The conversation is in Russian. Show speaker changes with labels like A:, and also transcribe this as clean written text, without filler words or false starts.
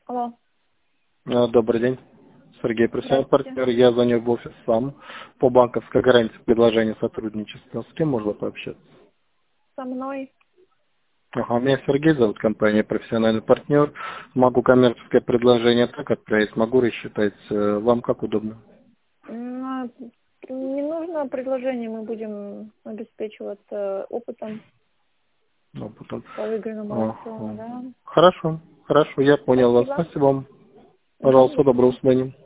A: Алло.
B: Добрый день. Сергей, профессиональный
A: Здравствуйте.
B: партнер. Я звоню в офис сам по банковской гарантии предложения сотрудничества. С кем можно пообщаться?
A: Со мной.
B: Ага, меня Сергей зовут, компания профессиональный партнер. Могу коммерческое предложение так отправить, могу рассчитать. Вам как удобно?
A: М, Не нужно предложение, мы будем обеспечиваться опытом
B: Ну, потом.
A: по выигранному аукциону,
B: Ага.
A: да?
B: Хорошо, хорошо, я понял вас.
A: Спасибо.
B: Спасибо вам.
A: До
B: Пожалуйста, доброго
A: свидания.
B: свидания.